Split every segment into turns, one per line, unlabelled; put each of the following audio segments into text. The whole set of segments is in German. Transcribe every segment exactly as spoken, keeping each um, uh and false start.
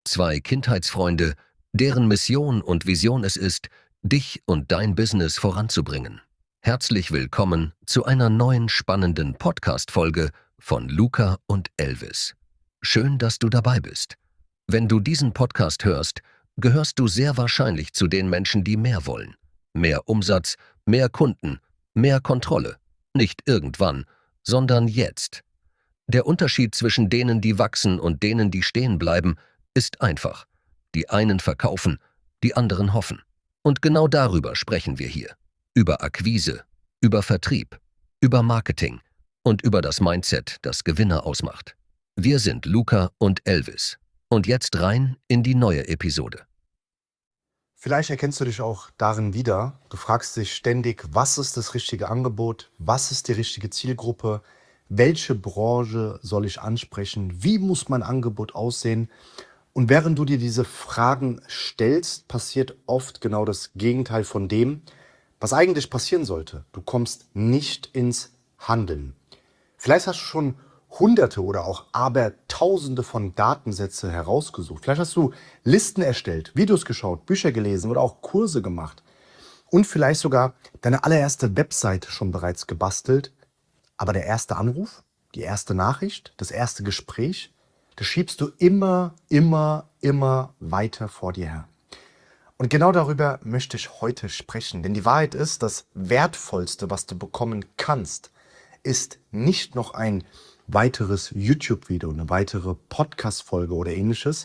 Zwei Kindheitsfreunde, deren Mission und Vision es ist, dich und dein Business voranzubringen. Herzlich willkommen zu einer neuen spannenden Podcast-Folge von Luca und Elvis. Schön, dass du dabei bist. Wenn du diesen Podcast hörst, gehörst du sehr wahrscheinlich zu den Menschen, die mehr wollen. Mehr Umsatz, mehr Kunden, mehr Kontrolle. Nicht irgendwann, sondern jetzt. Der Unterschied zwischen denen, die wachsen und denen, die stehen bleiben, ist einfach. Die einen verkaufen, die anderen hoffen. Und genau darüber sprechen wir hier. Über Akquise, über Vertrieb, über Marketing und über das Mindset, das Gewinner ausmacht. Wir sind Luca und Elvis. Und jetzt rein in die neue Episode.
Vielleicht erkennst du dich auch darin wieder. Du fragst dich ständig, was ist das richtige Angebot? Was ist die richtige Zielgruppe? Welche Branche soll ich ansprechen? Wie muss mein Angebot aussehen? Und während du dir diese Fragen stellst, passiert oft genau das Gegenteil von dem, was eigentlich passieren sollte. Du kommst nicht ins Handeln. Vielleicht hast du schon Hunderte oder auch Abertausende von Datensätze herausgesucht. Vielleicht hast du Listen erstellt, Videos geschaut, Bücher gelesen oder auch Kurse gemacht. Und vielleicht sogar deine allererste Webseite schon bereits gebastelt. Aber der erste Anruf, die erste Nachricht, das erste Gespräch, das schiebst du immer, immer, immer weiter vor dir her. Und genau darüber möchte ich heute sprechen. Denn die Wahrheit ist, das Wertvollste, was du bekommen kannst, ist nicht noch ein weiteres YouTube-Video, eine weitere Podcast-Folge oder ähnliches.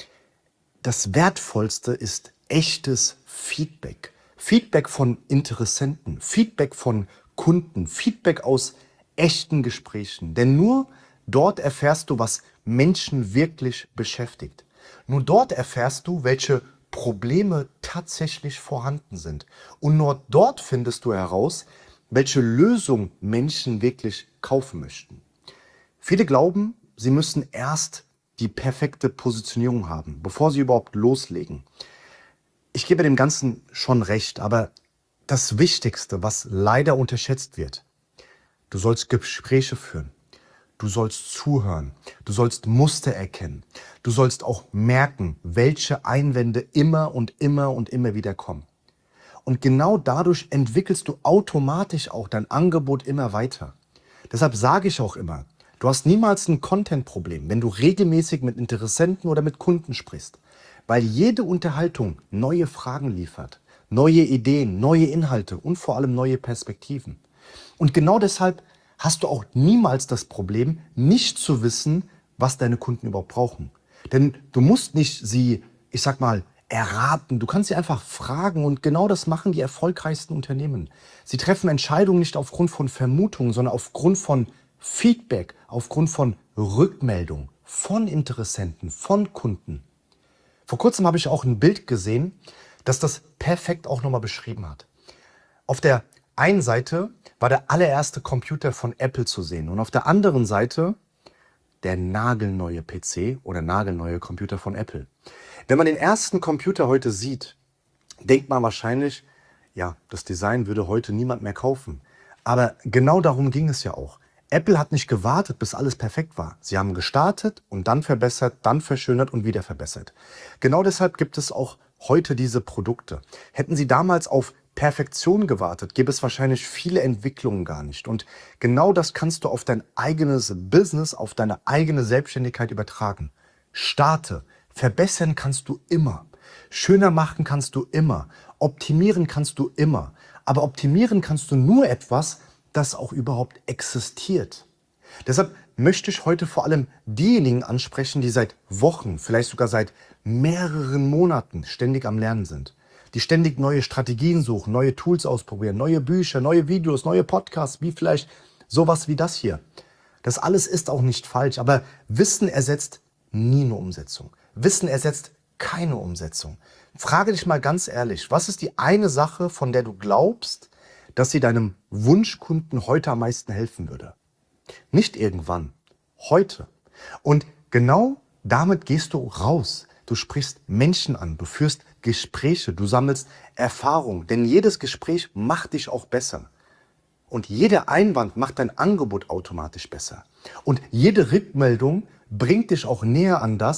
Das Wertvollste ist echtes Feedback. Feedback von Interessenten, Feedback von Kunden, Feedback aus echten Gesprächen. Denn nur dort erfährst du, was Menschen wirklich beschäftigt. Nur dort erfährst du, welche Probleme tatsächlich vorhanden sind. Und nur dort findest du heraus, welche Lösung Menschen wirklich kaufen möchten. Viele glauben, sie müssen erst die perfekte Positionierung haben, bevor sie überhaupt loslegen. Ich gebe dem Ganzen schon recht, aber das Wichtigste, was leider unterschätzt wird: Du sollst Gespräche führen. Du sollst zuhören. Du sollst Muster erkennen. Du sollst auch merken, welche Einwände immer und immer und immer wieder kommen. Und genau dadurch entwickelst du automatisch auch dein Angebot immer weiter. Deshalb sage ich auch immer, du hast niemals ein Content-Problem, wenn du regelmäßig mit Interessenten oder mit Kunden sprichst. Weil jede Unterhaltung neue Fragen liefert, neue Ideen, neue Inhalte und vor allem neue Perspektiven. Und genau deshalb hast du auch niemals das Problem, nicht zu wissen, was deine Kunden überhaupt brauchen. Denn du musst nicht sie, ich sag mal, erraten. Du kannst sie einfach fragen, und genau das machen die erfolgreichsten Unternehmen. Sie treffen Entscheidungen nicht aufgrund von Vermutungen, sondern aufgrund von Feedback, aufgrund von Rückmeldung von Interessenten, von Kunden. Vor kurzem habe ich auch ein Bild gesehen, das das perfekt auch nochmal beschrieben hat. Auf der einen Seite war der allererste Computer von Apple zu sehen und auf der anderen Seite der nagelneue P C oder nagelneue Computer von Apple. Wenn man den ersten Computer heute sieht, denkt man wahrscheinlich, ja, das Design würde heute niemand mehr kaufen. Aber genau darum ging es ja auch. Apple hat nicht gewartet, bis alles perfekt war. Sie haben gestartet und dann verbessert, dann verschönert und wieder verbessert. Genau deshalb gibt es auch heute diese Produkte. Hätten sie damals auf Perfektion gewartet, gäbe es wahrscheinlich viele Entwicklungen gar nicht. Und genau das kannst du auf dein eigenes Business, auf deine eigene Selbstständigkeit übertragen. Starte. Verbessern kannst du immer. Schöner machen kannst du immer. Optimieren kannst du immer. Aber optimieren kannst du nur etwas, das auch überhaupt existiert. Deshalb möchte ich heute vor allem diejenigen ansprechen, die seit Wochen, vielleicht sogar seit mehreren Monaten ständig am Lernen sind. Die ständig neue Strategien suchen, neue Tools ausprobieren, neue Bücher, neue Videos, neue Podcasts, wie vielleicht sowas wie das hier. Das alles ist auch nicht falsch, aber Wissen ersetzt nie eine Umsetzung. Wissen ersetzt keine Umsetzung. Frage dich mal ganz ehrlich, was ist die eine Sache, von der du glaubst, dass sie deinem Wunschkunden heute am meisten helfen würde? Nicht irgendwann, heute. Und genau damit gehst du raus. Du sprichst Menschen an, du führst Gespräche, du sammelst Erfahrung. Denn jedes Gespräch macht dich auch besser. Und jeder Einwand macht dein Angebot automatisch besser. Und jede Rückmeldung bringt dich auch näher an das,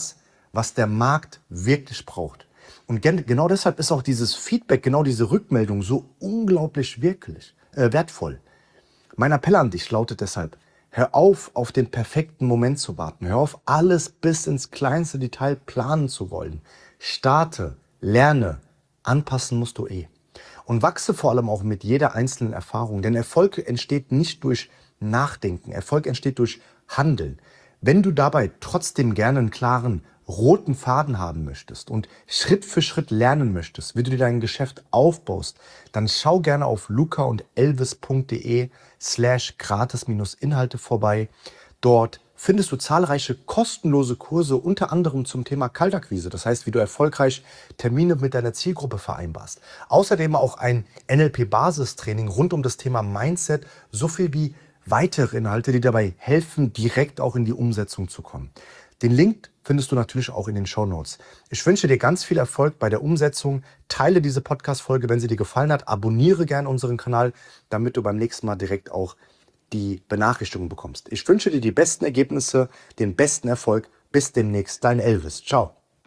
was der Markt wirklich braucht. Und gen genau deshalb ist auch dieses Feedback, genau diese Rückmeldung so unglaublich wirklich, äh, wertvoll. Mein Appell an dich lautet deshalb, hör auf, auf den perfekten Moment zu warten. Hör auf, alles bis ins kleinste Detail planen zu wollen. Starte, lerne, anpassen musst du eh. Und wachse vor allem auch mit jeder einzelnen Erfahrung. Denn Erfolg entsteht nicht durch Nachdenken. Erfolg entsteht durch Handeln. Wenn du dabei trotzdem gerne einen klaren roten Faden haben möchtest und Schritt für Schritt lernen möchtest, wie du dir dein Geschäft aufbaust, dann schau gerne auf luca und elvis punkt de slash gratis-Inhalte vorbei. Dort findest du zahlreiche kostenlose Kurse, unter anderem zum Thema Kaltakquise. Das heißt, wie du erfolgreich Termine mit deiner Zielgruppe vereinbarst. Außerdem auch ein N L P-Basistraining rund um das Thema Mindset, so viel wie weitere Inhalte, die dabei helfen, direkt auch in die Umsetzung zu kommen. Den Link findest du natürlich auch in den Shownotes. Ich wünsche dir ganz viel Erfolg bei der Umsetzung. Teile diese Podcast-Folge, wenn sie dir gefallen hat. Abonniere gerne unseren Kanal, damit du beim nächsten Mal direkt auch die Benachrichtigung bekommst. Ich wünsche dir die besten Ergebnisse, den besten Erfolg. Bis demnächst, dein Elvis. Ciao.